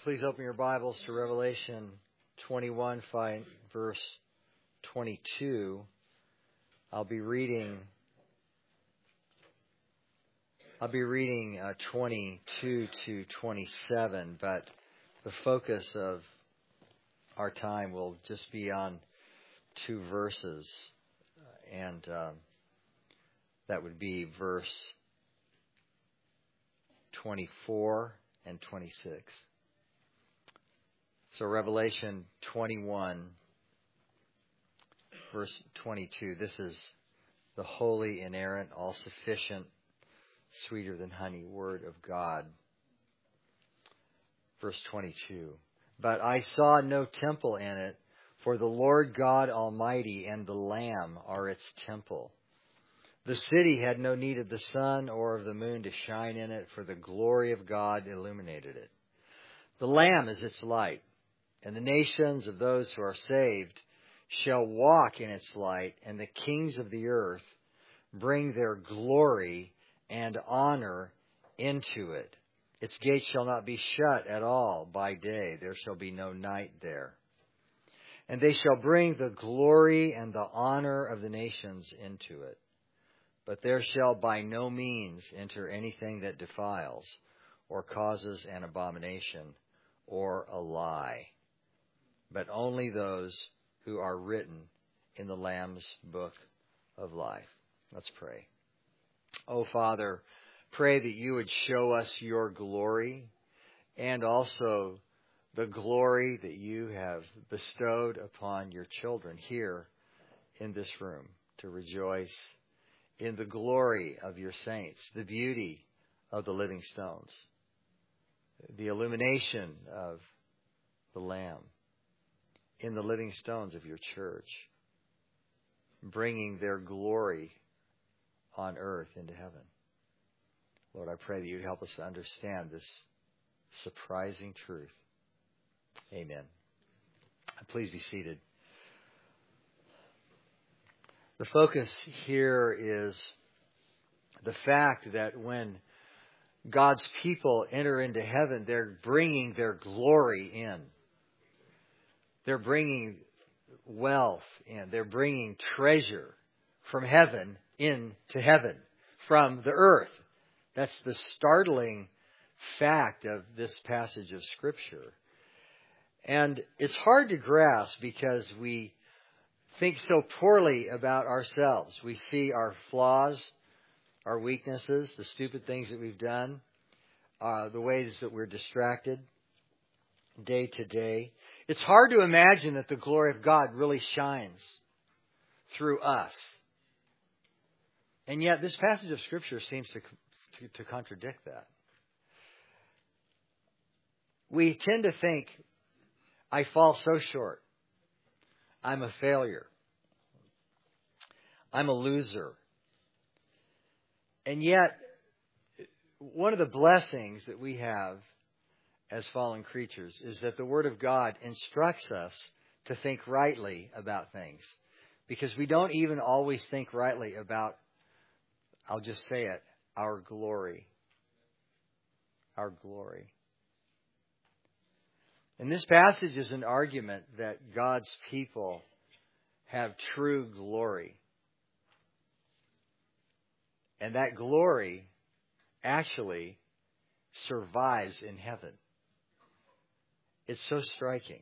Please open your Bibles to Revelation 21, verse 22. I'll be reading 22 to 27, but the focus of our time will just be on two verses, and that would be verse 24 and 26. So Revelation 21, verse 22. This is the holy, inerrant, all-sufficient, sweeter than honey word of God. Verse 22. But I saw no temple in it, for the Lord God Almighty and the Lamb are its temple. The city had no need of the sun or of the moon to shine in it, for the glory of God illuminated it. The Lamb is its light, and the nations of those who are saved shall walk in its light, and the kings of the earth bring their glory and honor into it. Its gates shall not be shut at all by day. There shall be no night there. And they shall bring the glory and the honor of the nations into it. But there shall by no means enter anything that defiles, or causes an abomination, or a lie, but only those who are written in the Lamb's book of life. Let's pray. Oh, Father, pray that you would show us your glory, and also the glory that you have bestowed upon your children here in this room, to rejoice in the glory of your saints, the beauty of the living stones, the illumination of the Lamb in the living stones of your church, bringing their glory on earth into heaven. Lord, I pray that you would help us to understand this surprising truth. Amen. Please be seated. The focus here is the fact that when God's people enter into heaven, they're bringing their glory in. They're bringing wealth in. They're bringing treasure from heaven into heaven, from the earth. That's the startling fact of this passage of Scripture. And it's hard to grasp because we think so poorly about ourselves. We see our flaws, our weaknesses, the stupid things that we've done, the ways that we're distracted day to day. It's hard to imagine that the glory of God really shines through us. And yet this passage of Scripture seems to contradict that. We tend to think, I fall so short. I'm a failure. I'm a loser. And yet, one of the blessings that we have as fallen creatures is that the Word of God instructs us to think rightly about things. Because we don't even always think rightly about, I'll just say it, our glory. Our glory. And this passage is an argument that God's people have true glory. And that glory actually survives in heaven. It's so striking.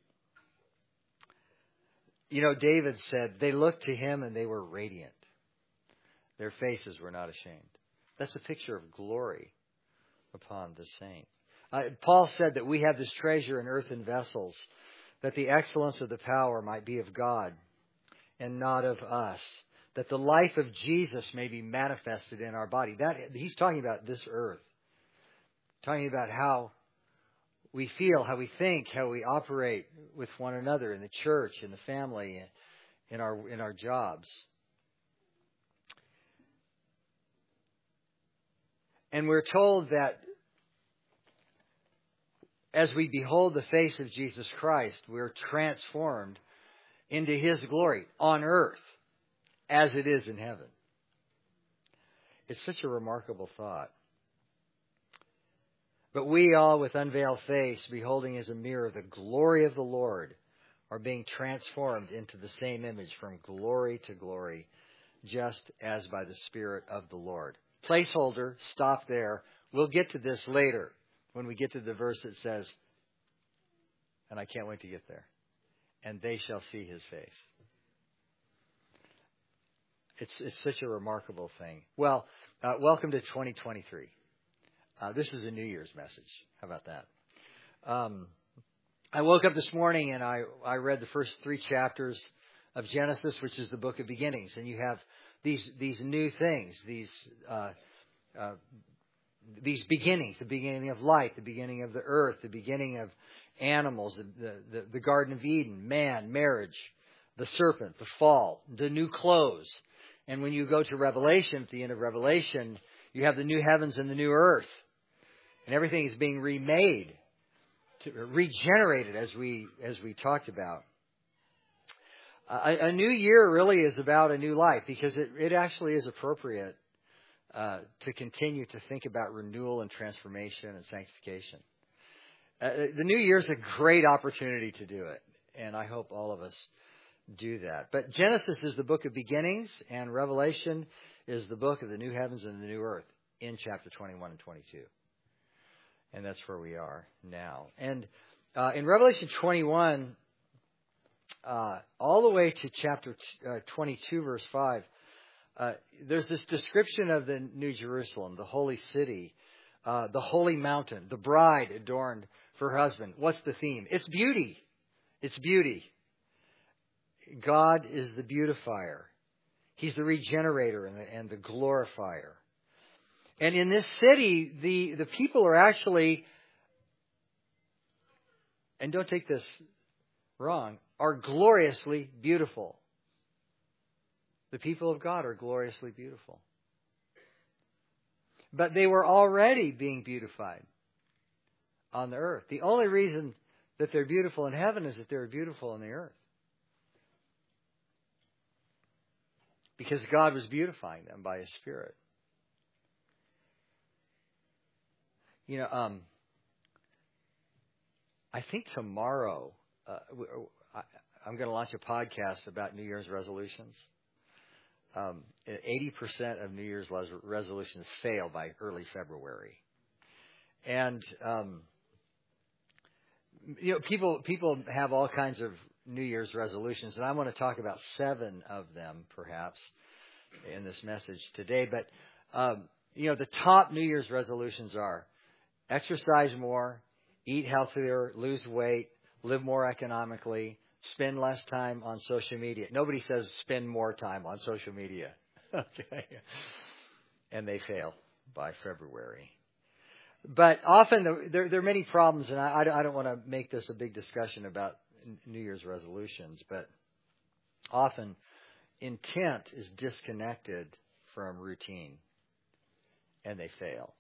You know, David said, they looked to him and they were radiant. Their faces were not ashamed. That's a picture of glory upon the saint. Paul said that we have this treasure in earthen vessels, that the excellence of the power might be of God and not of us, that the life of Jesus may be manifested in our body. He's talking about this earth, talking about how we feel, how we think, how we operate with one another in the church, in the family, in our jobs. And we're told that as we behold the face of Jesus Christ, we're transformed into His glory on earth as it is in heaven. It's such a remarkable thought. But we all, with unveiled face, beholding as a mirror the glory of the Lord, are being transformed into the same image from glory to glory, just as by the Spirit of the Lord. Placeholder, stop there. We'll get to this later when we get to the verse that says, and I can't wait to get there, and they shall see his face. It's such a remarkable thing. Well, welcome to 2023. This is a New Year's message. How about that? I woke up this morning and I read the first 3 chapters of Genesis, which is the book of beginnings. And you have these new things, these beginnings, the beginning of light, the beginning of the earth, the beginning of animals, the Garden of Eden, man, marriage, the serpent, the fall, the new clothes. And when you go to Revelation, at the end of Revelation, you have the new heavens and the new earth. And everything is being remade, regenerated, as we talked about. A new year really is about a new life, because it actually is appropriate to continue to think about renewal and transformation and sanctification. The new year is a great opportunity to do it, and I hope all of us do that. But Genesis is the book of beginnings, and Revelation is the book of the new heavens and the new earth in chapter 21 and 22. And that's where we are now. And in Revelation 21, all the way to chapter 22, verse 5, there's this description of the New Jerusalem, the holy city, the holy mountain, the bride adorned for her husband. What's the theme? It's beauty. It's beauty. God is the beautifier. He's the regenerator and the glorifier. And in this city, the people are actually, and don't take this wrong, are gloriously beautiful. The people of God are gloriously beautiful. But they were already being beautified on the earth. The only reason that they're beautiful in heaven is that they're beautiful on the earth. Because God was beautifying them by His Spirit. You know, I think tomorrow I'm going to launch a podcast about New Year's resolutions. 80% of New Year's resolutions fail by early February. And, you know, people have all kinds of New Year's resolutions, and I want to talk about 7 of them, perhaps, in this message today. But, you know, the top New Year's resolutions are exercise more, eat healthier, lose weight, live more economically, spend less time on social media. Nobody says spend more time on social media. Okay. And they fail by February. But often there are many problems, and I don't want to make this a big discussion about New Year's resolutions, but often intent is disconnected from routine, and they fail.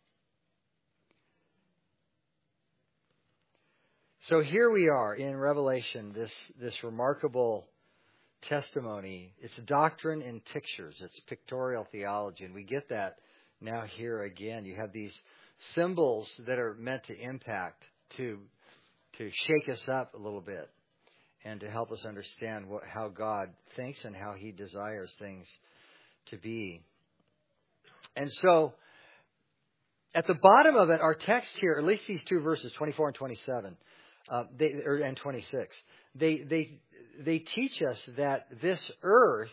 So here we are in Revelation, this remarkable testimony. It's doctrine in pictures. It's pictorial theology, and we get that now here again. You have these symbols that are meant to impact, to shake us up a little bit, and to help us understand how God thinks and how He desires things to be. And so, at the bottom of it, our text here, at least these 2 verses, 24 and 27, and 26, they teach us that this earth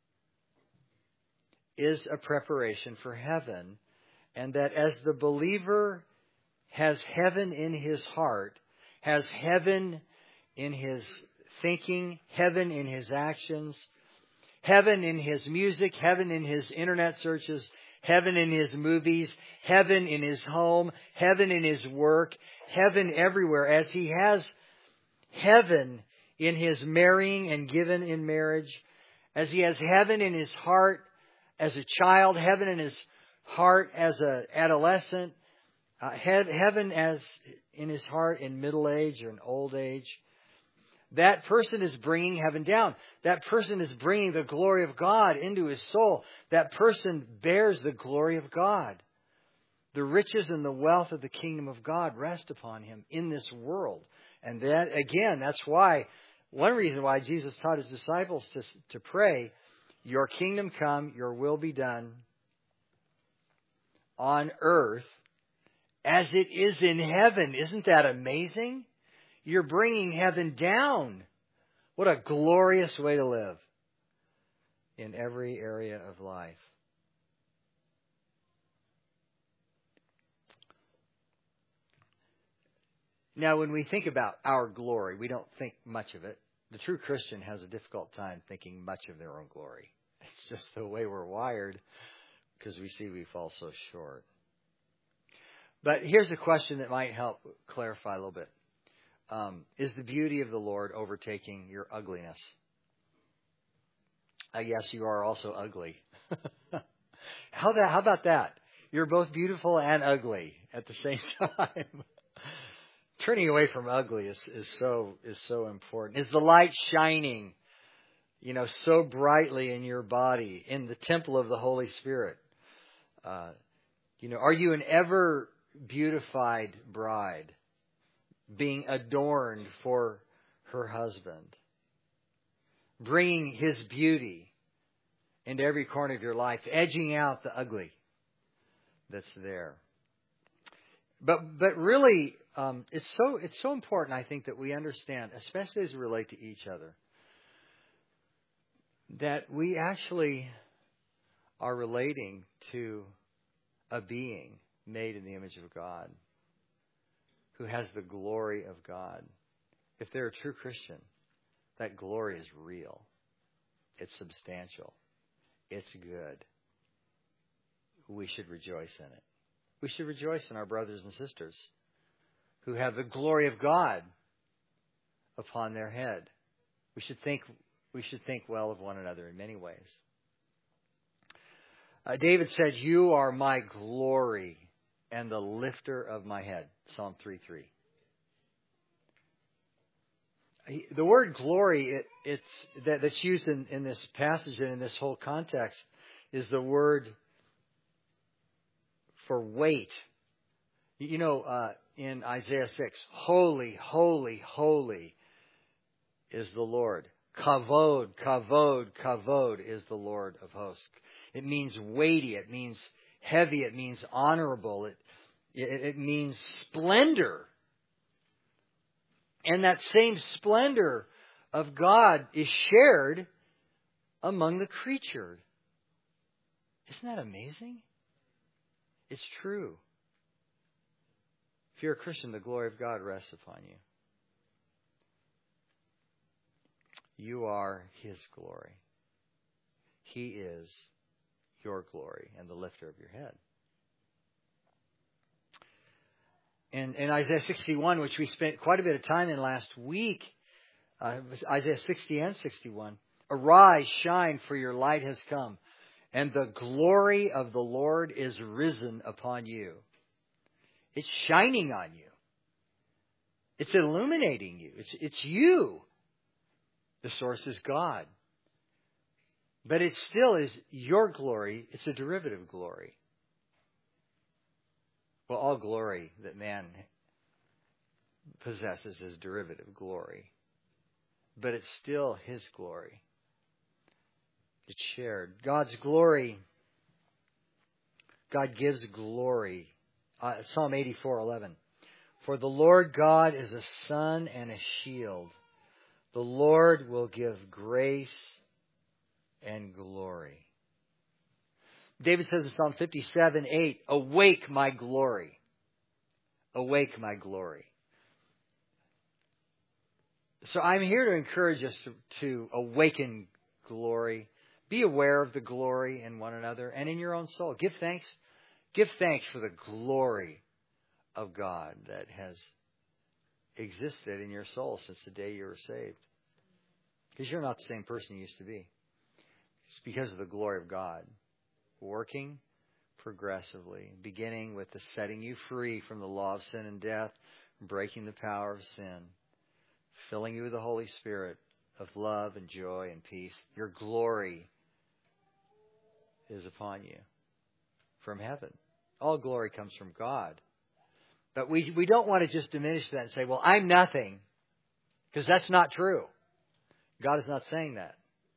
is a preparation for heaven, and that as the believer has heaven in his heart, has heaven in his thinking, heaven in his actions, heaven in his music, heaven in his internet searches, heaven in his movies, heaven in his home, heaven in his work, heaven everywhere. As he has heaven in his marrying and given in marriage, as he has heaven in his heart as a child, heaven in his heart as an adolescent, heaven as in his heart in middle age or in old age, that person is bringing heaven down. That person is bringing the glory of God into his soul. That person bears the glory of God. The riches and the wealth of the kingdom of God rest upon him in this world. And then, again, that's why, one reason why Jesus taught his disciples to pray, your kingdom come, your will be done on earth as it is in heaven. Isn't that amazing? You're bringing heaven down. What a glorious way to live in every area of life. Now, when we think about our glory, we don't think much of it. The true Christian has a difficult time thinking much of their own glory. It's just the way we're wired, because we see we fall so short. But here's a question that might help clarify a little bit. Is the beauty of the Lord overtaking your ugliness? Yes, you are also ugly. How about that? You're both beautiful and ugly at the same time. Turning away from ugly is so important. Is the light shining, so brightly in your body, in the temple of the Holy Spirit? Are you an ever beautified bride, being adorned for her husband, bringing his beauty into every corner of your life, edging out the ugly that's there? But really, it's so important, I think, that we understand, especially as we relate to each other, that we actually are relating to a being made in the image of God, who has the glory of God. If they're a true Christian, that glory is real. It's substantial. It's good. We should rejoice in it. We should rejoice in our brothers and sisters who have the glory of God upon their head. We should think well of one another in many ways. David said, "You are my glory and the lifter of my head." Psalm 3:3. The word glory, that's used in this passage and in this whole context, is the word for weight. In Isaiah 6, holy, holy, holy is the Lord. Kavod, kavod, kavod is the Lord of hosts. It means weighty. It means heavy. It means honorable. It means splendor. And that same splendor of God is shared among the creature. Isn't that amazing? It's true. If you're a Christian, the glory of God rests upon you. You are His glory. He is your glory and the lifter of your head. And in Isaiah 61, which we spent quite a bit of time in last week, Isaiah 60 and 61, arise, shine, for your light has come, and the glory of the Lord is risen upon you. It's shining on you. It's illuminating you. It's you. The source is God. But it still is your glory. It's a derivative glory. Well, all glory that man possesses is derivative glory. But it's still His glory. It's shared. God's glory. God gives glory. Psalm 84:11. For the Lord God is a sun and a shield. The Lord will give grace and glory. David says in Psalm 57:8, awake my glory. Awake my glory. So I'm here to encourage us to awaken glory. Be aware of the glory in one another and in your own soul. Give thanks. Give thanks for the glory of God that has existed in your soul since the day you were saved. Because you're not the same person you used to be. It's because of the glory of God working progressively, beginning with the setting you free from the law of sin and death, breaking the power of sin, filling you with the Holy Spirit of love and joy and peace. Your glory is upon you from heaven. All glory comes from God. But we don't want to just diminish that and say, well, I'm nothing. Because that's not true. God is not saying that.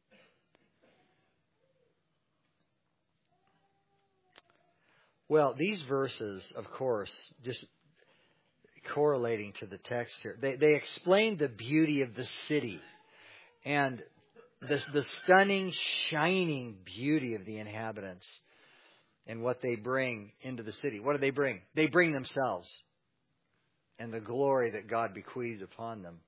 Well, these verses, of course, just correlating to the text here, they explain the beauty of the city and the stunning, shining beauty of the inhabitants and what they bring into the city. What do they bring? They bring themselves and the glory that God bequeathed upon them.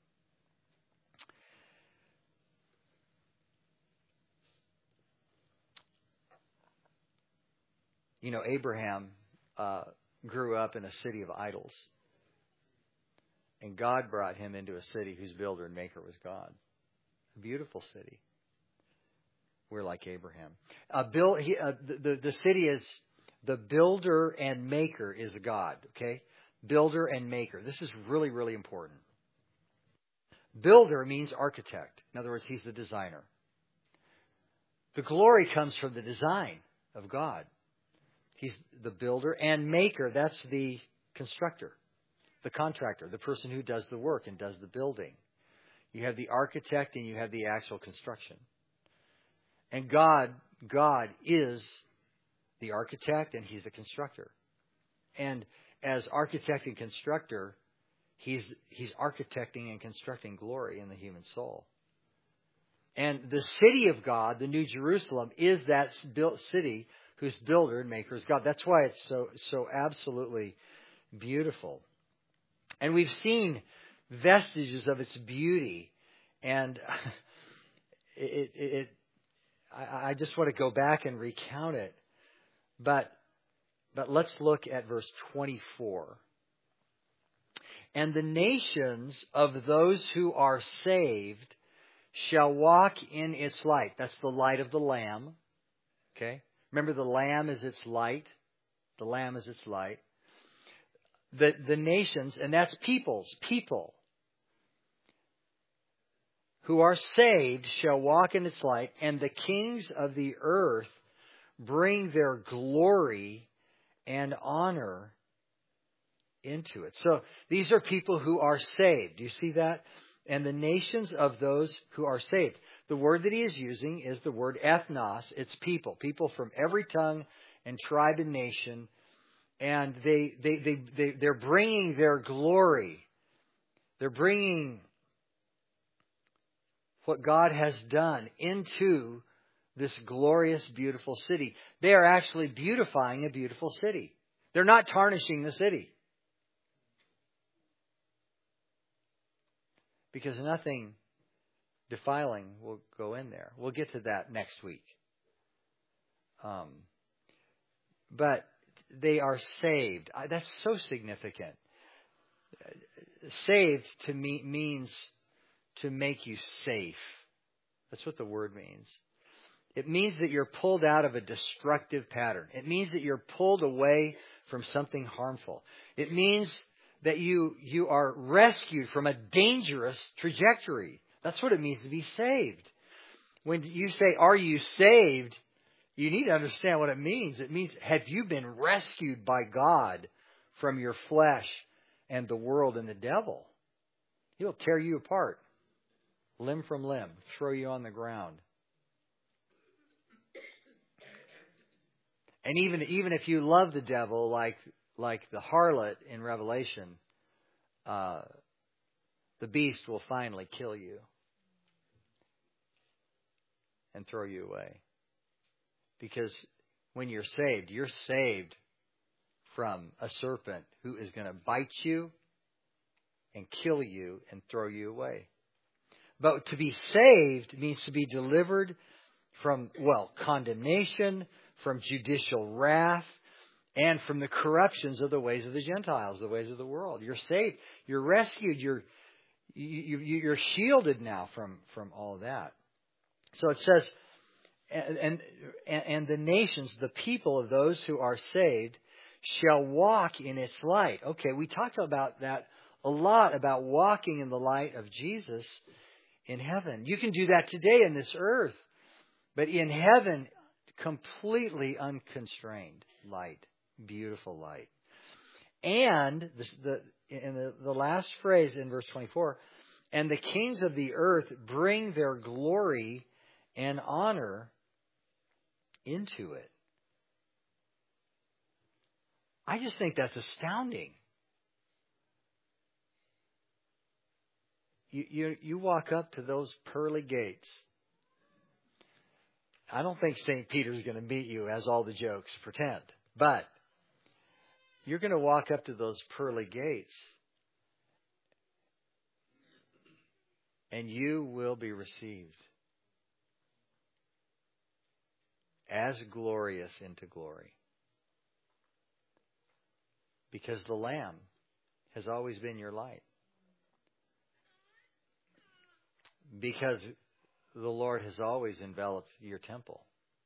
You know, Abraham grew up in a city of idols. And God brought him into a city whose builder and maker was God. A beautiful city. We're like Abraham. The city is, the builder and maker is God. Okay? Builder and maker. This is really, really important. Builder means architect. In other words, he's the designer. The glory comes from the design of God. He's the builder and maker. That's the constructor, the contractor, the person who does the work and does the building. You have the architect and you have the actual construction. And God is the architect and He's the constructor. And as architect and constructor, He's architecting and constructing glory in the human soul. And the city of God, the New Jerusalem, is that city whose builder and maker is God. That's why it's so absolutely beautiful. And we've seen vestiges of its beauty. And I just want to go back and recount it. But let's look at verse 24. And the nations of those who are saved shall walk in its light. That's the light of the Lamb. Okay? Remember, the Lamb is its light. The Lamb is its light. The nations, and that's people who are saved shall walk in its light, and the kings of the earth bring their glory and honor into it. So these are people who are saved. Do you see that? And the nations of those who are saved. The word that he is using is the word ethnos. It's people. People from every tongue and tribe and nation. And they're bringing their glory. They're bringing what God has done into this glorious, beautiful city. They are actually beautifying a beautiful city. They're not tarnishing the city. Because nothing defiling will go in there. We'll get to that next week. But they are saved. That's so significant. Saved to me means to make you safe. That's what the word means. It means that you're pulled out of a destructive pattern. It means that you're pulled away from something harmful. It means that you are rescued from a dangerous trajectory. That's what it means to be saved. When you say, are you saved? You need to understand what it means. It means, have you been rescued by God from your flesh and the world and the devil? He'll tear you apart, limb from limb, throw you on the ground. And even if you love the devil like the harlot in Revelation, the beast will finally kill you and throw you away. Because when you're saved from a serpent who is going to bite you and kill you and throw you away. But to be saved means to be delivered from, condemnation, from judicial wrath, and from the corruptions of the ways of the Gentiles, the ways of the world. You're saved. You're rescued. You're shielded now from all of that. So it says, and the nations, the people of those who are saved, shall walk in its light. Okay, we talked about that a lot, about walking in the light of Jesus in heaven. You can do that today in this earth, but in heaven, completely unconstrained light, beautiful light. And the last phrase in verse 24, and the kings of the earth bring their glory and honor into it. I just think that's astounding. You walk up to those pearly gates. I don't think St. Peter's going to meet you, as all the jokes pretend. But you're going to walk up to those pearly gates, and you will be received as glorious into glory. Because the Lamb has always been your light. Because the Lord has always enveloped your temple.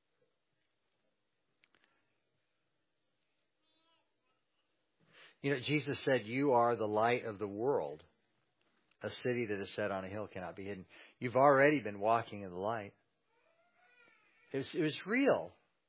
You know, Jesus said, you are the light of the world. A city that is set on a hill cannot be hidden. You've already been walking in the light. It was real.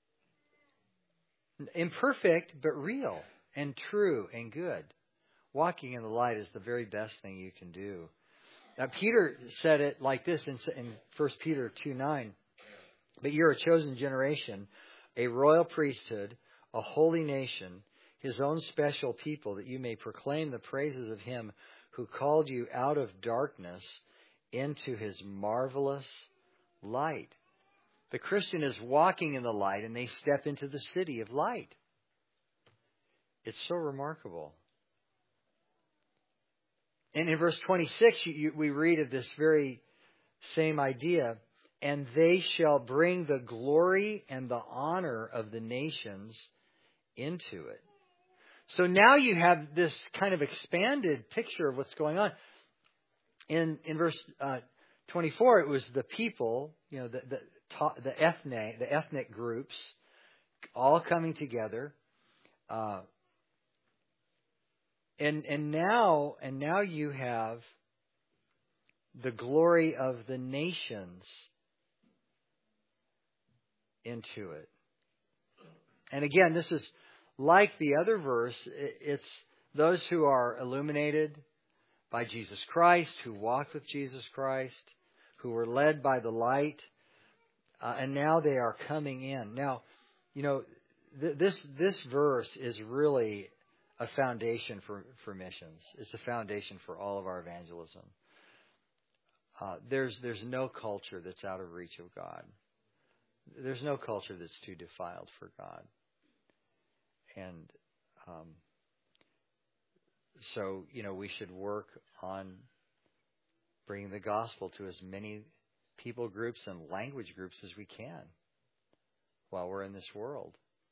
Imperfect, but real and true and good. Walking in the light is the very best thing you can do. Now, Peter said it like this in 1 Peter 2:9. But you're a chosen generation, a royal priesthood, a holy nation, His own special people, that you may proclaim the praises of Him who called you out of darkness into His marvelous light. The Christian is walking in the light, and they step into the city of light. It's so remarkable. And in verse 26, we read of this very same idea. And they shall bring the glory and the honor of the nations into it. So now you have this kind of expanded picture of what's going on. In verse 24, it was the people, you know, the ethnic groups, all coming together. And now you have the glory of the nations into it. And again, this is like the other verse. It's those who are illuminated by Jesus Christ, who walk with Jesus Christ, who were led by the light, and now they are coming in. Now, you know, this verse is really a foundation for missions. It's a foundation for all of our evangelism. There's no culture that's out of reach of God. There's no culture that's too defiled for God. And so, you know, we should work on bringing the gospel to as many people groups and language groups as we can while we're in this world.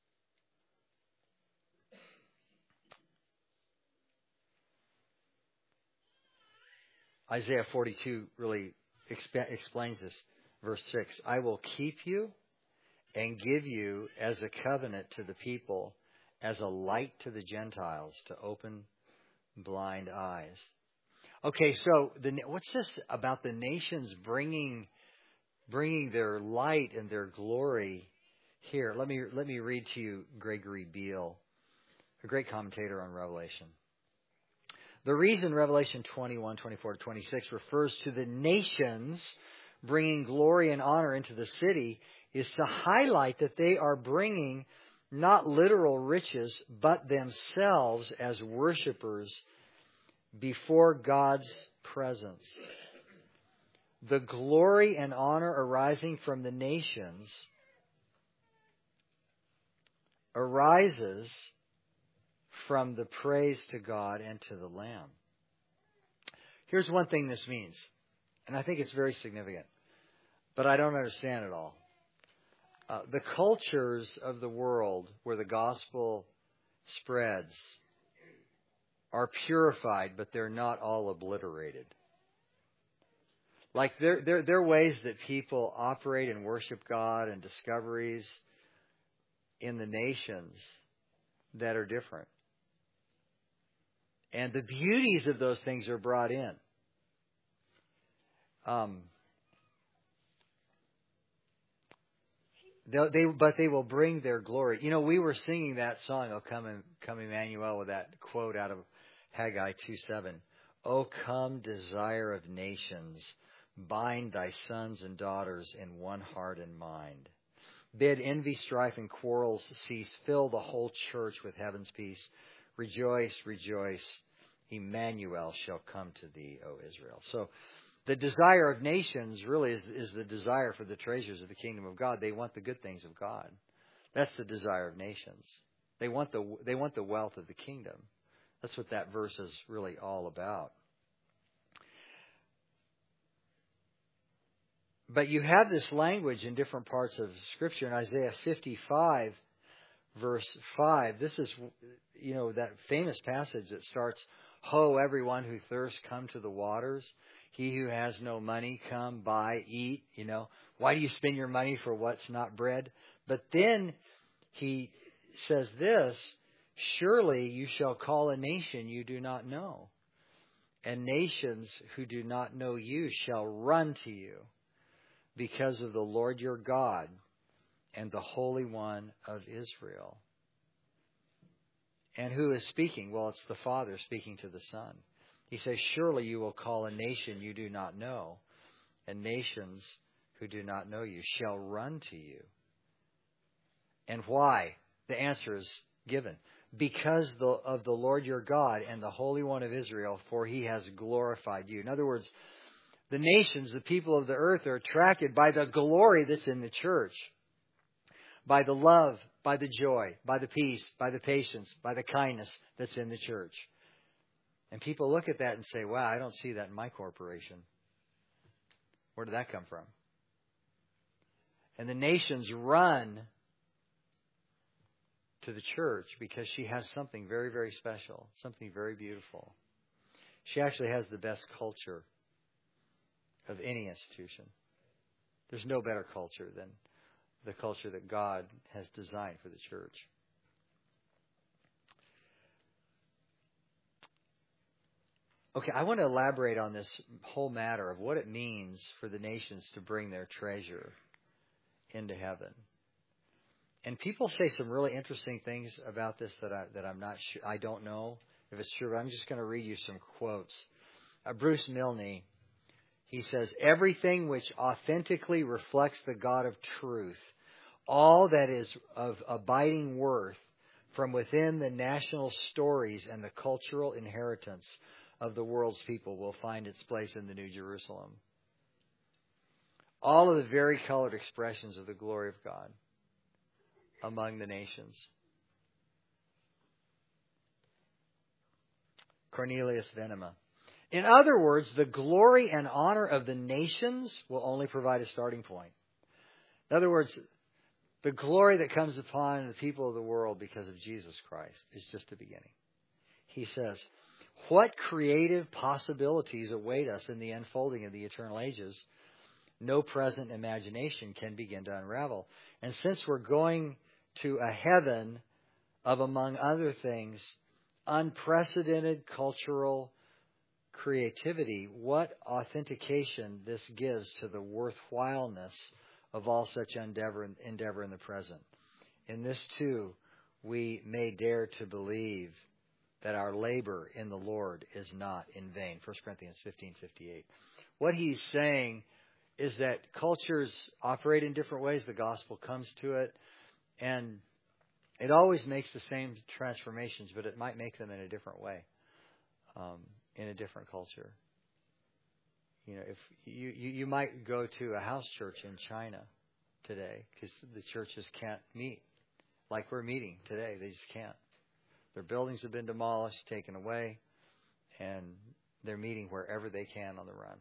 Isaiah 42 really explains this. Verse 6, I will keep you and give you as a covenant to the people, as a light to the Gentiles, to open blind eyes. Okay, so what's this about the nations bringing their light and their glory here? Let me read to you Gregory Beale, a great commentator on Revelation. The reason Revelation 21, 24 to 26 refers to the nations bringing glory and honor into the city is to highlight that they are bringing not literal riches, but themselves as worshipers before God's presence. The glory and honor arising from the nations arises from the praise to God and to the Lamb. Here's one thing this means, and I think it's very significant, but I don't understand it all. The cultures of the world where the gospel spreads are purified, but they're not all obliterated. Like there are ways that people operate and worship God and discoveries in the nations that are different. And the beauties of those things are brought in. But they will bring their glory. You know, we were singing that song, "O Come Emmanuel," with that quote out of Haggai 2:7. "O come, desire of nations, bind thy sons and daughters in one heart and mind. Bid envy, strife, and quarrels cease. Fill the whole church with heaven's peace. Rejoice, rejoice. Emmanuel shall come to thee, O Israel." So the desire of nations really is the desire for the treasures of the kingdom of God. They want the good things of God. That's the desire of nations. They want the wealth of the kingdom. That's what that verse is really all about. But you have this language in different parts of Scripture. In Isaiah 55, verse 5, this is, that famous passage that starts, "Ho, everyone who thirsts, come to the waters. He who has no money, come, buy, eat." Why do you spend your money for what's not bread? But then he says this, "Surely you shall call a nation you do not know, and nations who do not know you shall run to you, because of the Lord your God and the Holy One of Israel." And who is speaking? Well, it's the Father speaking to the Son. He says, "Surely you will call a nation you do not know, and nations who do not know you shall run to you." And why? The answer is given. "Because of the Lord your God and the Holy One of Israel, for he has glorified you." In other words, the nations, the people of the earth, are attracted by the glory that's in the church, by the love, by the joy, by the peace, by the patience, by the kindness that's in the church. And people look at that and say, "Wow, I don't see that in my corporation. Where did that come from?" And the nations run to the church because she has something very, very special, something very beautiful. She actually has the best culture of any institution. There's no better culture than the culture that God has designed for the church. Okay, I want to elaborate on this whole matter of what it means for the nations to bring their treasure into heaven. And people say some really interesting things about this that I'm not sure. I don't know if it's true, but I'm just going to read you some quotes. Bruce Milne, he says, "Everything which authentically reflects the God of truth, all that is of abiding worth from within the national stories and the cultural inheritance of the world's people, will find its place in the New Jerusalem. All of the varicolored expressions of the glory of God among the nations." Cornelius Venema. "In other words, the glory and honor of the nations will only provide a starting point." In other words, the glory that comes upon the people of the world because of Jesus Christ is just the beginning. He says, "What creative possibilities await us in the unfolding of the eternal ages, no present imagination can begin to unravel. And since we're going to a heaven of, among other things, unprecedented cultural creativity, what authentication this gives to the worthwhileness of all such endeavor in the present. In this too, we may dare to believe that our labor in the Lord is not in vain." 1 Corinthians 15:58. What he's saying is that cultures operate in different ways. The gospel comes to it, and it always makes the same transformations, but it might make them in a different way, in a different culture. If you might go to a house church in China today because the churches can't meet like we're meeting today. They just can't. Their buildings have been demolished, taken away, and they're meeting wherever they can on the run.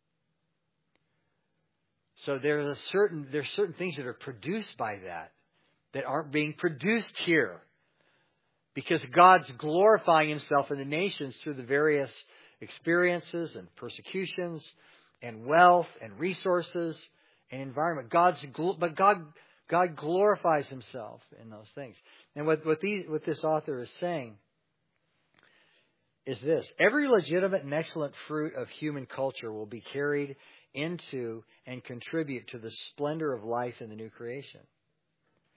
So there's certain things that are produced by that aren't being produced here, because God's glorifying Himself in the nations through the various experiences and persecutions and wealth and resources and environment. God glorifies Himself in those things. And what this author is saying is this: every legitimate and excellent fruit of human culture will be carried into and contribute to the splendor of life in the new creation.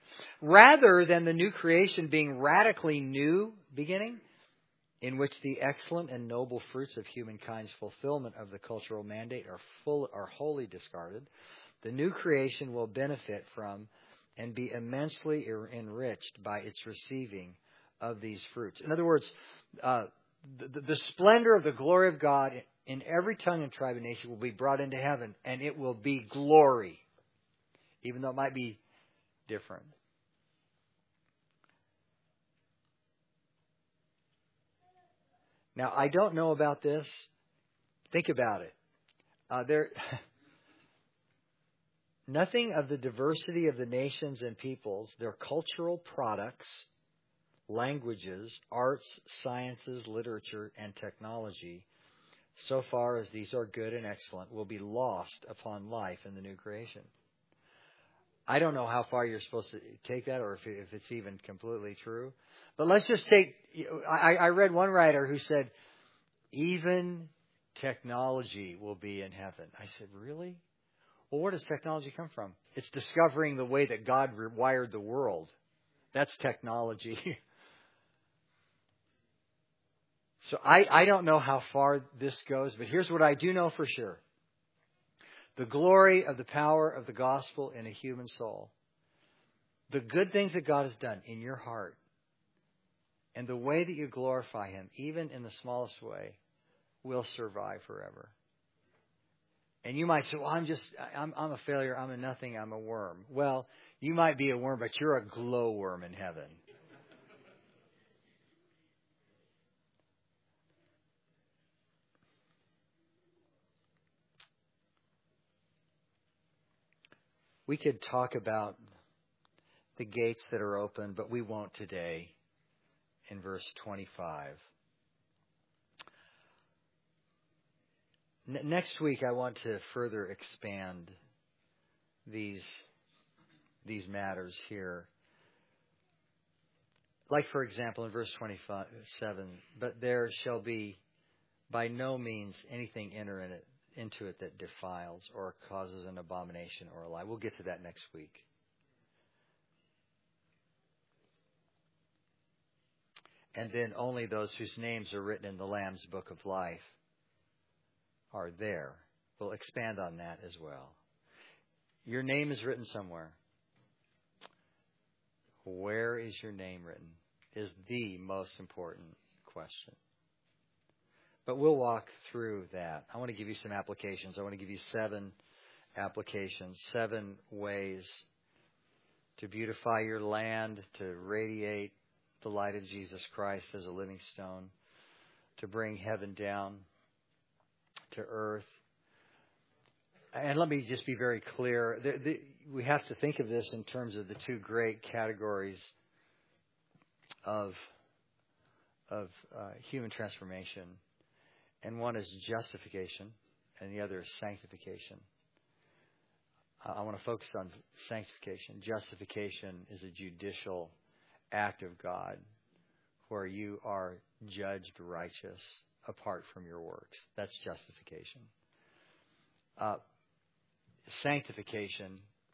Rather than the new creation being radically new beginning, in which the excellent and noble fruits of humankind's fulfillment of the cultural mandate are wholly discarded, the new creation will benefit from and be immensely enriched by its receiving of these fruits. In other words, the splendor of the glory of God in every tongue and tribe and nation will be brought into heaven, and it will be glory, even though it might be different. Now, I don't know about this. Think about it. Nothing of the diversity of the nations and peoples, their cultural products, languages, arts, sciences, literature, and technology, so far as these are good and excellent, will be lost upon life in the new creation. I don't know how far you're supposed to take that or if it's even completely true. But let's just take, I read one writer who said, even technology will be in heaven. I said, really? Well, where does technology come from? It's discovering the way that God wired the world. That's technology. So I don't know how far this goes, but here's what I do know for sure. The glory of the power of the gospel in a human soul. The good things that God has done in your heart. And the way that you glorify Him, even in the smallest way, will survive forever. And you might say, well, I'm a failure, I'm a nothing, I'm a worm. Well, you might be a worm, but you're a glowworm in heaven. We could talk about the gates that are open, but we won't today in verse 25. Next week, I want to further expand these matters here. Like, for example, in verse 27, but there shall be by no means anything into it that defiles or causes an abomination or a lie. We'll get to that next week. And then only those whose names are written in the Lamb's book of life are there. We'll expand on that as well. Your name is written somewhere. Where is your name written? Is the most important question. But we'll walk through that. I want to give you some applications. I want to give you 7 applications, 7 ways to beautify your land, to radiate the light of Jesus Christ as a living stone, to bring heaven down to earth. And let me just be very clear. We have to think of this in terms of the 2 great categories of human transformation. And one is justification, and the other is sanctification. I want to focus on sanctification. Justification is a judicial act of God where you are judged righteous apart from your works. That's justification. Sanctification,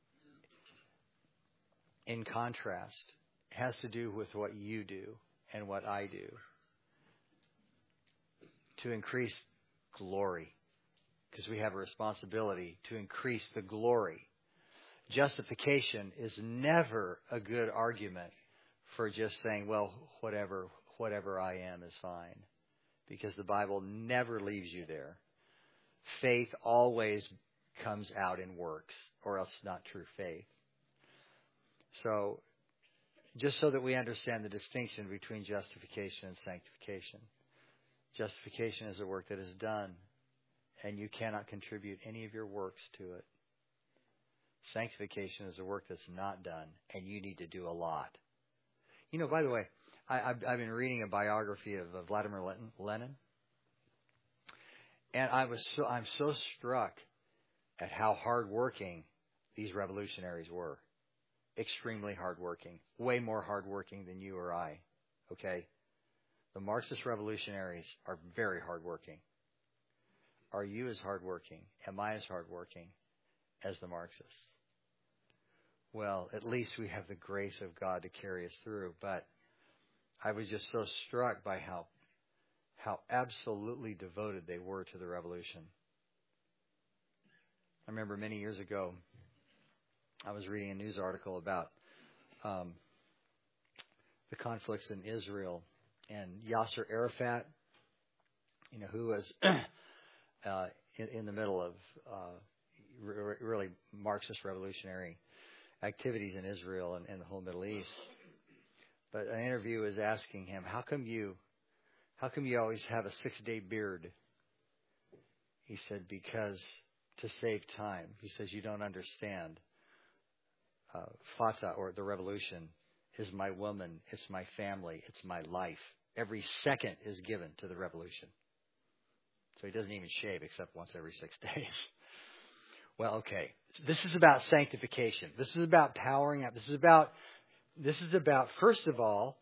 in contrast, has to do with what you do and what I do to increase glory, because we have a responsibility to increase the glory. Justification is never a good argument for just saying, well, whatever I am is fine, because the Bible never leaves you there. Faith always comes out in works, or else it's not true faith. So, just so that we understand the distinction between justification and sanctification. Justification is a work that is done, and you cannot contribute any of your works to it. Sanctification is a work that's not done, and you need to do a lot. You know, by the way, I've been reading a biography of Vladimir Lenin, and I'm so struck at how hardworking these revolutionaries were. Extremely hardworking, way more hardworking than you or I. Okay? The Marxist revolutionaries are very hardworking. Are you as hardworking? Am I as hardworking as the Marxists? well, at least we have the grace of God to carry us through. But I was just so struck by how absolutely devoted they were to the revolution. I remember many years ago, I was reading a news article about the conflicts in Israel, and Yasser Arafat, who was in the middle of really Marxist revolutionary activities in Israel and the whole Middle East. But an interview was asking him, how come you always have a 6-day beard? He said, because to save time. He says, you don't understand. Fatah, or the revolution, is my woman, it's my family, it's my life. Every second is given to the revolution. So he doesn't even shave except once every 6 days. Well, okay. This is about sanctification. This is about powering up. This is about, first of all,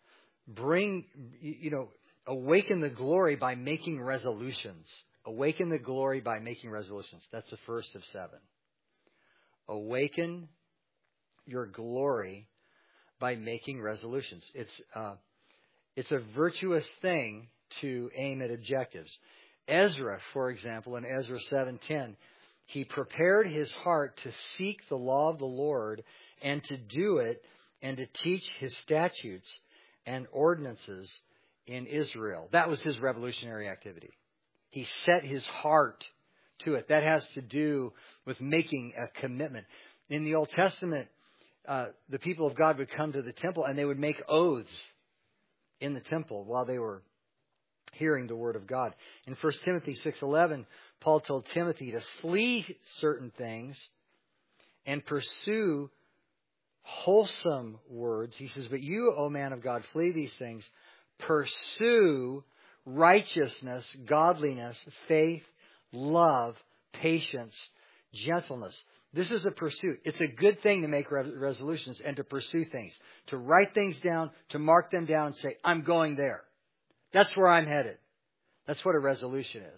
awaken the glory by making resolutions. Awaken the glory by making resolutions. That's the first of 7. Awaken your glory by making resolutions. It's a virtuous thing to aim at objectives. Ezra, for example, in Ezra 7:10, he prepared his heart to seek the law of the Lord and to do it and to teach his statutes and ordinances in Israel. That was his revolutionary activity. He set his heart to it. That has to do with making a commitment. In the Old Testament, the people of God would come to the temple and they would make oaths in the temple while they were hearing the word of God. In 1 Timothy 6:11, Paul told Timothy to flee certain things and pursue wholesome words. He says, but you, O man of God, flee these things. Pursue righteousness, godliness, faith, love, patience, gentleness. This is a pursuit. It's a good thing to make resolutions and to pursue things. To write things down, to mark them down and say, I'm going there. That's where I'm headed. That's what a resolution is.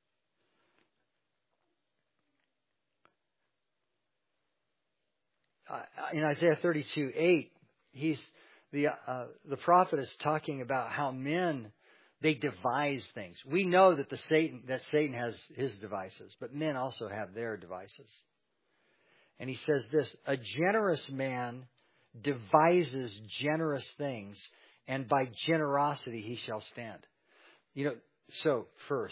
In Isaiah 32:8, the prophet is talking about how men, they devise things. We know that Satan has his devices, but men also have their devices. And he says this, a generous man devises generous things, and by generosity he shall stand. So first,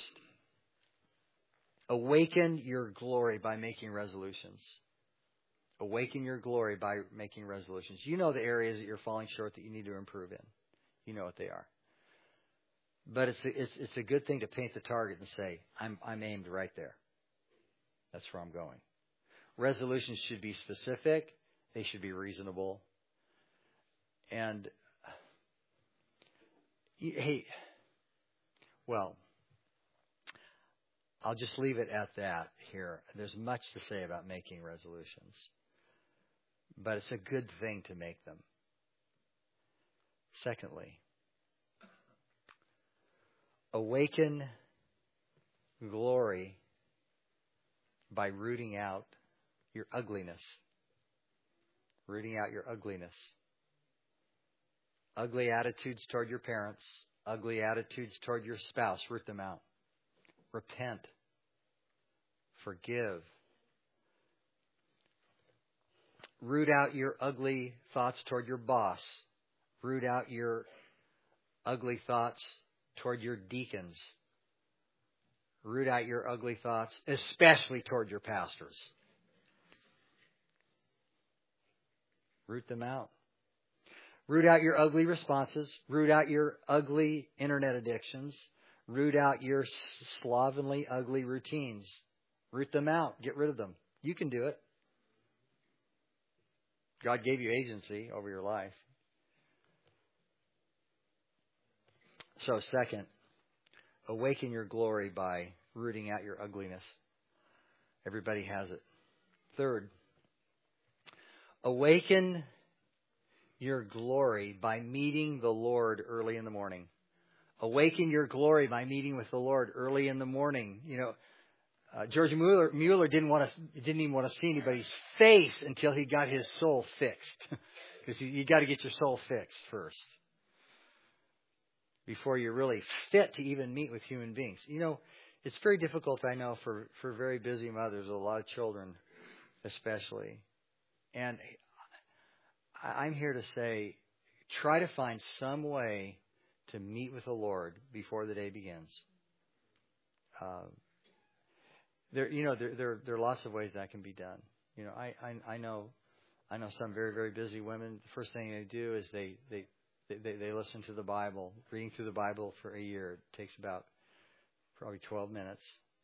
awaken your glory by making resolutions. Awaken your glory by making resolutions. You know the areas that you're falling short that you need to improve in. You know what they are. But it's a good thing to paint the target and say, I'm aimed right there. That's where I'm going. Resolutions should be specific. They should be reasonable. And, I'll just leave it at that here. There's much to say about making resolutions. But it's a good thing to make them. Secondly, awaken glory by rooting out your ugliness. Rooting out your ugliness. Ugly attitudes toward your parents, ugly attitudes toward your spouse, root them out. Repent. Forgive. Root out your ugly thoughts toward your boss. Root out your ugly thoughts toward your deacons. Root out your ugly thoughts, especially toward your pastors. Root them out. Root out your ugly responses. Root out your ugly internet addictions. Root out your slovenly, ugly routines. Root them out. Get rid of them. You can do it. God gave you agency over your life. So, second, awaken your glory by rooting out your ugliness. Everybody has it. Third, awaken your glory by meeting the Lord early in the morning. Awaken your glory by meeting with the Lord early in the morning. George Mueller didn't even want to see anybody's face until he got his soul fixed, because you got to get your soul fixed first before you're really fit to even meet with human beings. You know, it's very difficult, I know, for very busy mothers with a lot of children, especially. And I'm here to say, try to find some way to meet with the Lord before the day begins. There are lots of ways that can be done. You know, I know some very, very busy women. The first thing they do is they listen to the Bible. Reading through the Bible for a year, it takes about probably 12 minutes,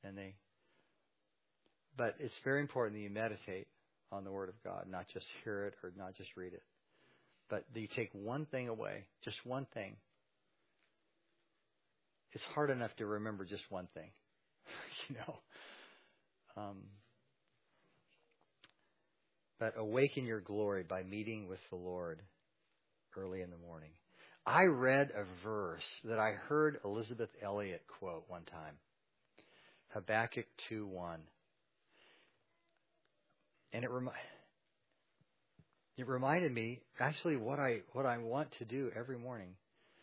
but it's very important that you meditate on the Word of God, not just hear it or not just read it, but that you take one thing away, just one thing. It's hard enough to remember just one thing, you know. But awaken your glory by meeting with the Lord early in the morning. I read a verse that I heard Elizabeth Elliot quote one time. Habakkuk 2:1. And it reminded me actually what I want to do every morning.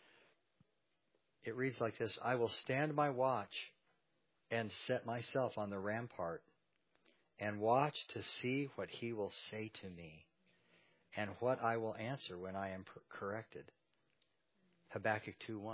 It reads like this: I will stand my watch and set myself on the rampart and watch to see what he will say to me and what I will answer when I am corrected. Habakkuk 2:1.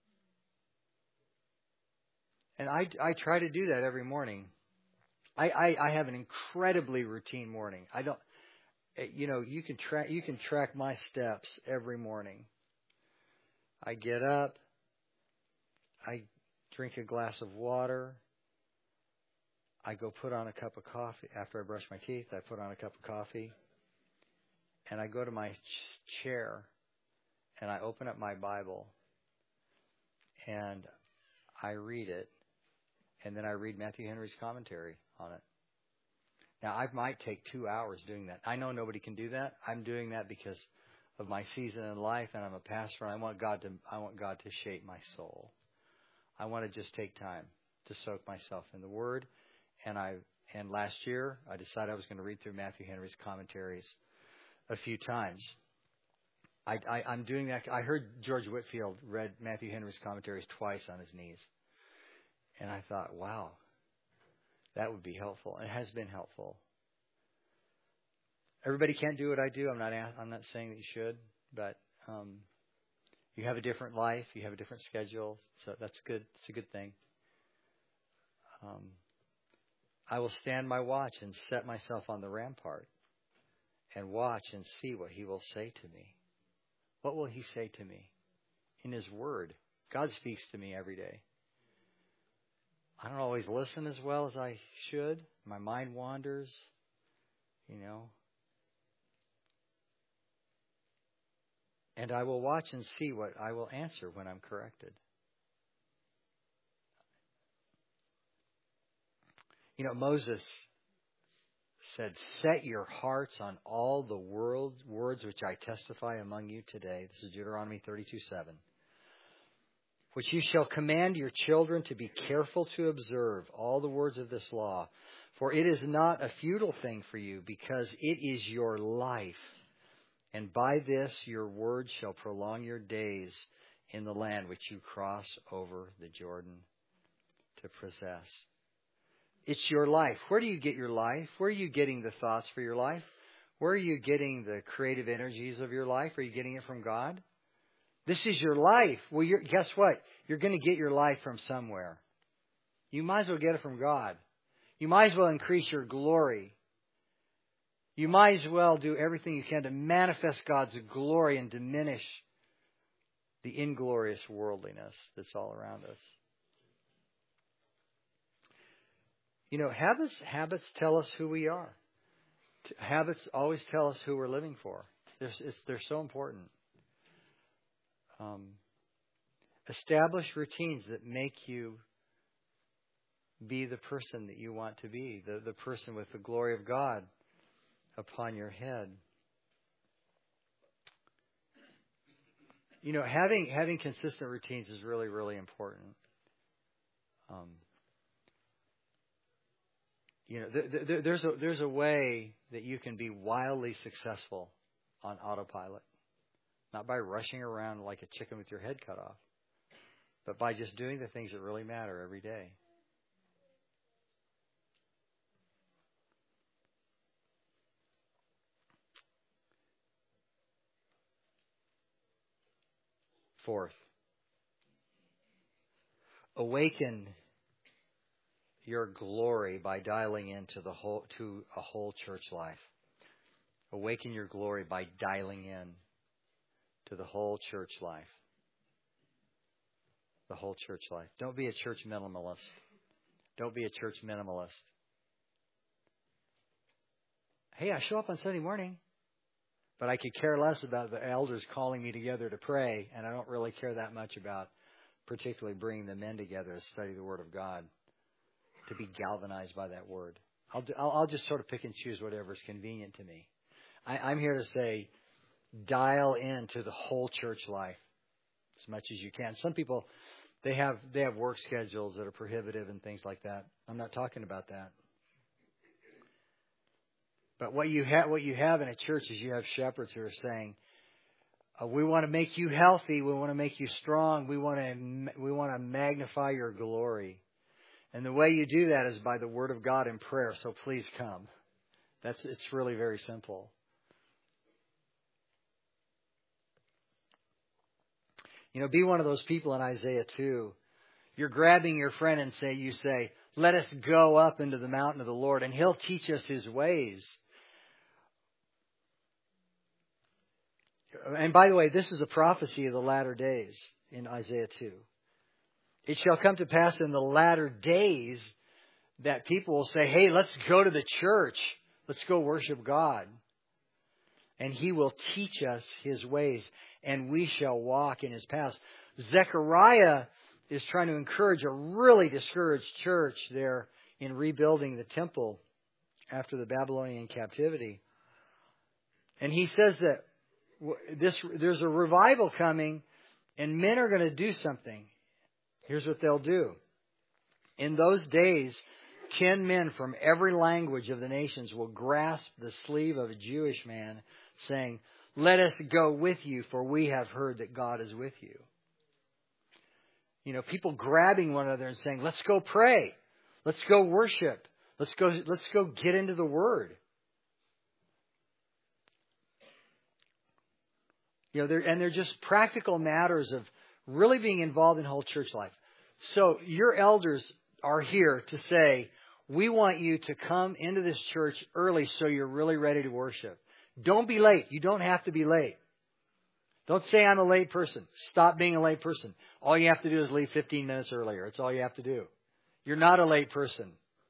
And I try to do that every morning. I have an incredibly routine morning. I don't, you know, you can track my steps every morning. I get up, I drink a glass of water, I go put on a cup of coffee. After I brush my teeth, I put on a cup of coffee, and I go to my chair, and I open up my Bible, and I read it, and then I read Matthew Henry's commentary on it. Now, I might take 2 hours doing that. I know nobody can do that. I'm doing that because of my season in life, and I'm a pastor, and I want God to shape my soul. I want to just take time to soak myself in the Word. And last year, I decided I was going to read through Matthew Henry's commentaries a few times. I'm doing that. I heard George Whitefield read Matthew Henry's commentaries twice on his knees. And I thought, wow, that would be helpful. And it has been helpful. Everybody can't do what I do. I'm not saying that you should, but you have a different life. You have a different schedule. So that's good. It's a good thing. I will stand my watch and set myself on the rampart and watch and see what he will say to me. What will he say to me? In his word. God speaks to me every day. I don't always listen as well as I should. My mind wanders, you know. And I will watch and see what I will answer when I'm corrected. You know, Moses said, set your hearts on all the words which I testify among you today. This is Deuteronomy 32:7. Which you shall command your children to be careful to observe all the words of this law. For it is not a futile thing for you, because it is your life. And by this your word shall prolong your days in the land which you cross over the Jordan to possess. It's your life. Where do you get your life? Where are you getting the thoughts for your life? Where are you getting the creative energies of your life? Are you getting it from God? This is your life. Well, guess what? You're going to get your life from somewhere. You might as well get it from God. You might as well increase your glory. You might as well do everything you can to manifest God's glory and diminish the inglorious worldliness that's all around us. You know, habits tell us who we are. Habits always tell us who we're living for. They're so important. Establish routines that make you be the person that you want to be, the person with the glory of God upon your head. You know, having consistent routines is really, really important. there's a way that you can be wildly successful on autopilot. Not by rushing around like a chicken with your head cut off, but by just doing the things that really matter every day. Fourth, awaken your glory by dialing into to a whole church life. Awaken your glory by dialing in to the whole church life. The whole church life. Don't be a church minimalist. Don't be a church minimalist. Hey, I show up on Sunday morning, but I could care less about the elders calling me together to pray, and I don't really care that much about particularly bringing the men together to study the Word of God, to be galvanized by that Word. I'll just sort of pick and choose whatever's convenient to me. I'm here to say, dial into the whole church life as much as you can. Some people, they have work schedules that are prohibitive and things like that. I'm not talking about that. But what you have in a church is you have shepherds who are saying, we want to make you healthy. We want to make you strong. We want to magnify your glory. And the way you do that is by the Word of God and prayer. So please come. It's really very simple. Be one of those people in Isaiah 2. You're grabbing your friend and you say, let us go up into the mountain of the Lord, and He'll teach us His ways. And by the way, this is a prophecy of the latter days in Isaiah 2. It shall come to pass in the latter days that people will say, hey, let's go to the church. Let's go worship God. And He will teach us His ways, and we shall walk in His paths. Zechariah is trying to encourage a really discouraged church there in rebuilding the temple after the Babylonian captivity. And he says that there's a revival coming, and men are going to do something. Here's what they'll do. In those days, 10 men from every language of the nations will grasp the sleeve of a Jewish man, saying, let us go with you, for we have heard that God is with you. People grabbing one another and saying, let's go pray. Let's go worship. Let's go get into the Word. They're just practical matters of really being involved in whole church life. So your elders are here to say, we want you to come into this church early so you're really ready to worship. Don't be late. You don't have to be late. Don't say I'm a late person. Stop being a late person. All you have to do is leave 15 minutes earlier. That's all you have to do. You're not a late person.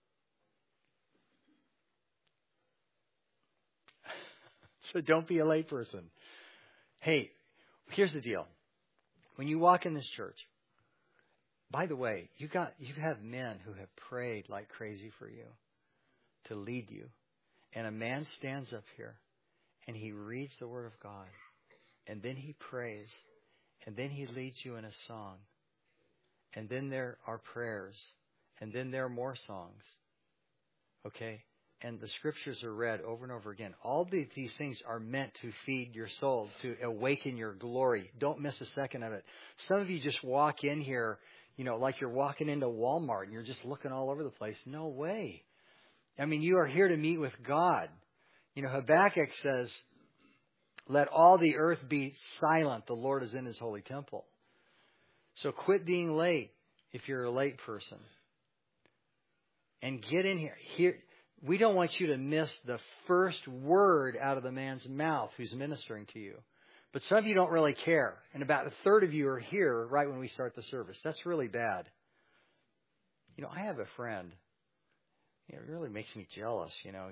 So don't be a late person. Hey, here's the deal. When you walk in this church, by the way, you have men who have prayed like crazy for you to lead you. And a man stands up here and he reads the Word of God. And then he prays. And then he leads you in a song. And then there are prayers. And then there are more songs. Okay? And the scriptures are read over and over again. All these things are meant to feed your soul, to awaken your glory. Don't miss a second of it. Some of you just walk in here, like you're walking into Walmart and you're just looking all over the place. No way. I mean, you are here to meet with God. Habakkuk says, let all the earth be silent. The Lord is in His holy temple. So quit being late if you're a late person. And get in here. We don't want you to miss the first word out of the man's mouth who's ministering to you. But some of you don't really care. And about a third of you are here right when we start the service. That's really bad. I have a friend. It really makes me jealous.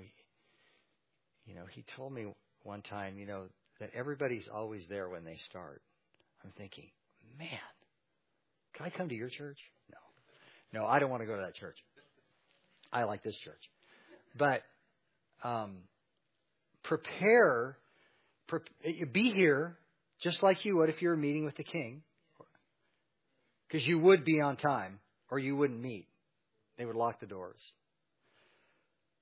He told me one time, that everybody's always there when they start. I'm thinking, man, can I come to your church? No, I don't want to go to that church. I like this church. But be here just like you would if you were meeting with the king. Because you would be on time or you wouldn't meet. They would lock the doors.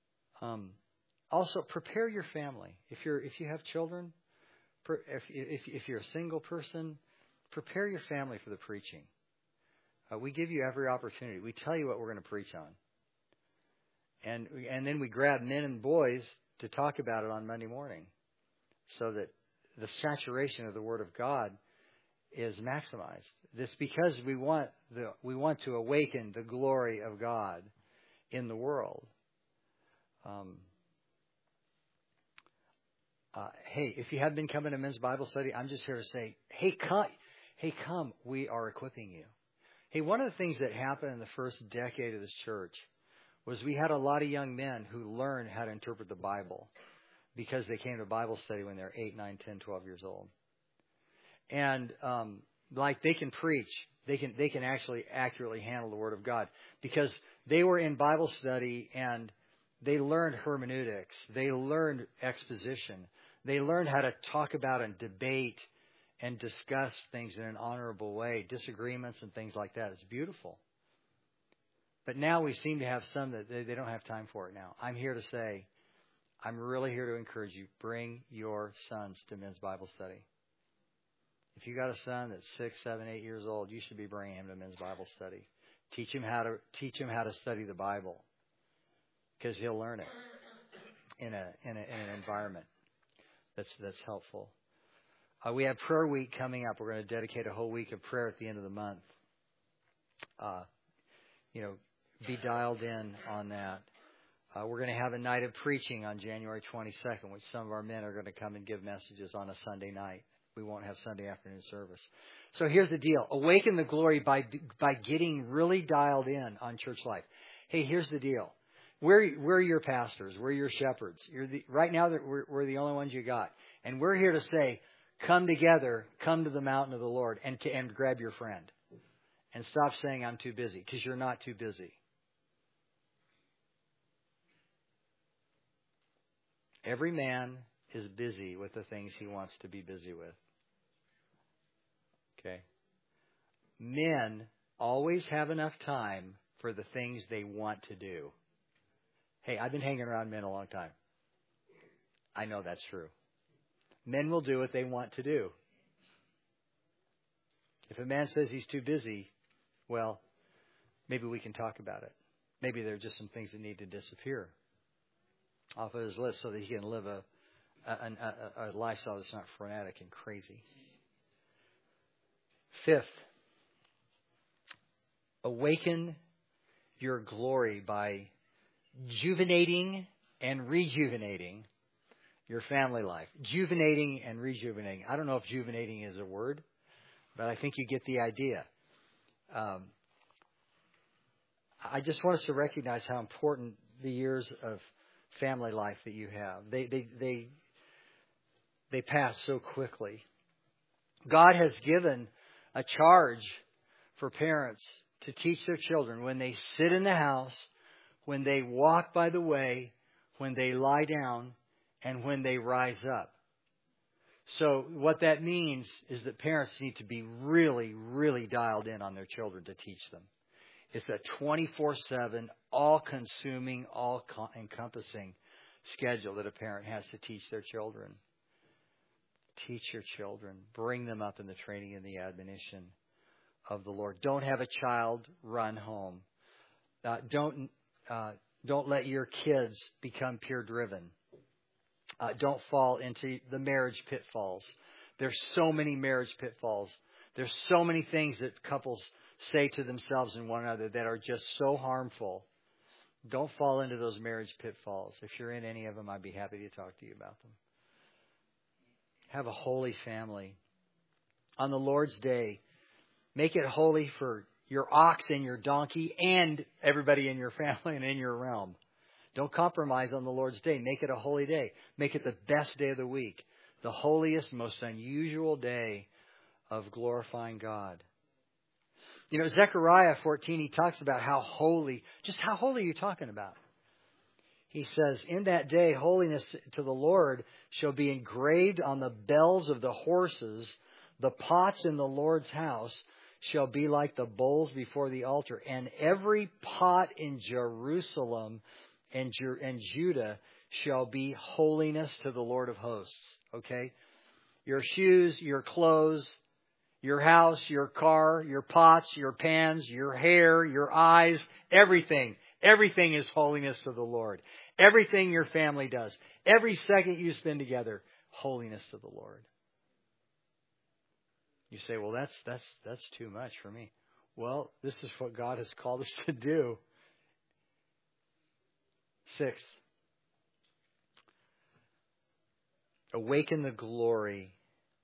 Also, prepare your family. If you have children, if you're a single person, prepare your family for the preaching. We give you every opportunity. We tell you what we're going to preach on. And then we grab men and boys to talk about it on Monday morning so that the saturation of the Word of God is maximized. This because we want to awaken the glory of God in the world. Hey, if you have been coming to men's Bible study, I'm just here to say, hey, come. We are equipping you. Hey, one of the things that happened in the first decade of this church was we had a lot of young men who learned how to interpret the Bible because they came to Bible study when they're 8, 9, 10, 12 years old. And they can preach. They can actually accurately handle the Word of God because they were in Bible study and they learned hermeneutics. They learned exposition. They learned how to talk about and debate and discuss things in an honorable way, disagreements and things like that. It's beautiful. But now we seem to have some that they don't have time for it now. I'm here to say, I'm really here to encourage you. Bring your sons to men's Bible study. If you got a son that's 6, 7, 8 years old, you should be bringing him to men's Bible study. Teach him how to study the Bible, because he'll learn it in an environment that's helpful. We have prayer week coming up. We're going to dedicate a whole week of prayer at the end of the month. Be dialed in on that. We're going to have a night of preaching on January 22nd, which some of our men are going to come and give messages on a Sunday night. We won't have Sunday afternoon service. So here's the deal. Awaken the glory by getting really dialed in on church life. Hey, here's the deal. We're your pastors. We're your shepherds. Right now, we're the only ones you got. And we're here to say, come together, come to the mountain of the Lord, and grab your friend. And stop saying, I'm too busy, because you're not too busy. Every man is busy with the things he wants to be busy with. Okay? Men always have enough time for the things they want to do. Hey, I've been hanging around men a long time. I know that's true. Men will do what they want to do. If a man says he's too busy, well, maybe we can talk about it. Maybe there are just some things that need to disappear off of his list so that he can live a lifestyle that's not frenetic and crazy. Fifth, awaken your glory by juvenating and rejuvenating your family life. Juvenating and rejuvenating. I don't know if juvenating is a word, but I think you get the idea. I just want us to recognize how important the years of family life that you have. They pass so quickly. God has given a charge for parents to teach their children when they sit in the house, when they walk by the way, when they lie down, and when they rise up. So what that means is that parents need to be really, really dialed in on their children to teach them. It's a 24/7, all-consuming, all-encompassing schedule that a parent has to teach their children. Teach your children. Bring them up in the training and the admonition of the Lord. Don't have a child run home. Don't let your kids become peer-driven. Don't fall into the marriage pitfalls. There's so many marriage pitfalls. There's so many things that couples say to themselves and one another that are just so harmful. Don't fall into those marriage pitfalls. If you're in any of them, I'd be happy to talk to you about them. Have a holy family. On the Lord's Day, make it holy for your ox and your donkey and everybody in your family and in your realm. Don't compromise on the Lord's Day. Make it a holy day. Make it the best day of the week. The holiest, most unusual day of glorifying God. You know, Zechariah 14, he talks about how holy are you talking about? He says, in that day, holiness to the Lord shall be engraved on the bells of the horses. The pots in the Lord's house shall be like the bowls before the altar. And every pot in Jerusalem and Judah shall be holiness to the Lord of hosts. Okay? Your shoes, your clothes, your house, your car, your pots, your pans, your hair, your eyes, everything. Everything is holiness to the Lord. Everything your family does. Every second you spend together, holiness to the Lord. You say, well, that's too much for me. Well, this is what God has called us to do. Sixth, awaken the glory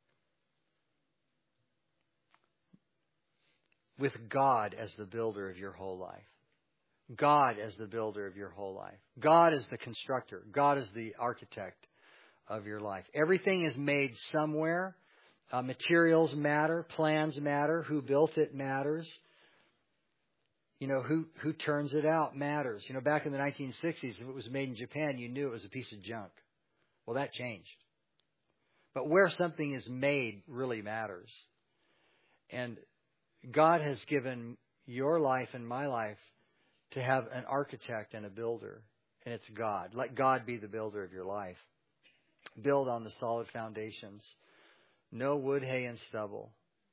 with God as the builder of your whole life. God as the builder of your whole life. God is the constructor. God is the architect of your life. Everything is made somewhere. Materials matter. Plans matter. Who built it matters. You know, who turns it out matters. You know, back in the 1960s, if it was made in Japan, you knew it was a piece of junk. Well, that changed. But where something is made really matters. And God has given your life and my life to have an architect and a builder. And it's God. Let God be the builder of your life. Build on the solid foundations. No wood, hay, and stubble.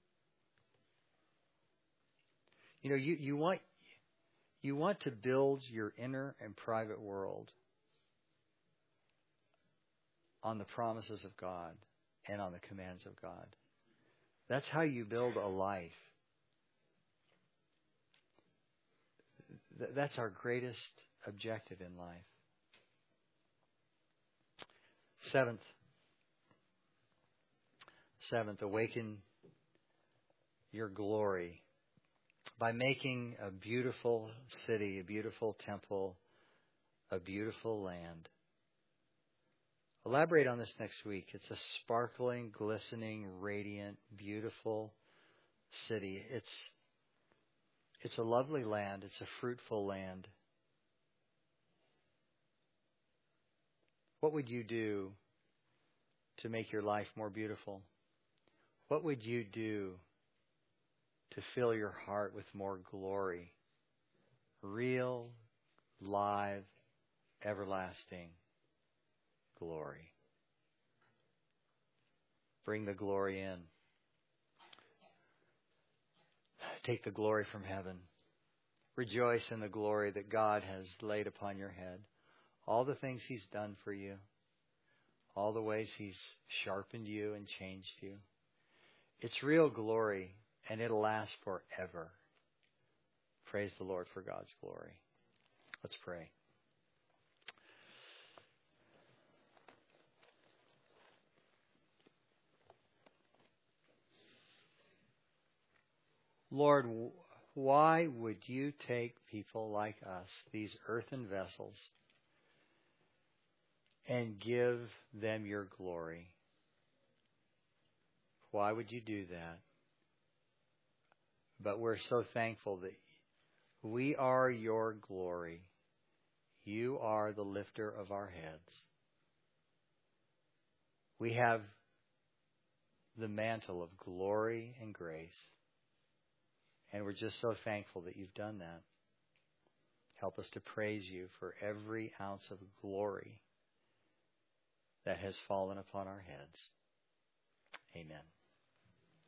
You know, you want to build your inner and private world on the promises of God and on the commands of God. That's how you build a life. That's our greatest objective in life. Seventh, awaken your glory by making a beautiful city, a beautiful temple, a beautiful land. Elaborate on this next week. It's a sparkling, glistening, radiant, beautiful city. It's a lovely land. It's a fruitful land. What would you do to make your life more beautiful? What would you do to fill your heart with more glory? Real, live, everlasting glory. Bring the glory in. Take the glory from heaven. Rejoice in the glory that God has laid upon your head. All the things He's done for you. All the ways He's sharpened you and changed you. It's real glory, and it'll last forever. Praise the Lord for God's glory. Let's pray. Lord, why would you take people like us, these earthen vessels, and give them your glory? Why would you do that? But we're so thankful that we are your glory. You are the lifter of our heads. We have the mantle of glory and grace. And we're just so thankful that you've done that. Help us to praise you for every ounce of glory that has fallen upon our heads. Amen.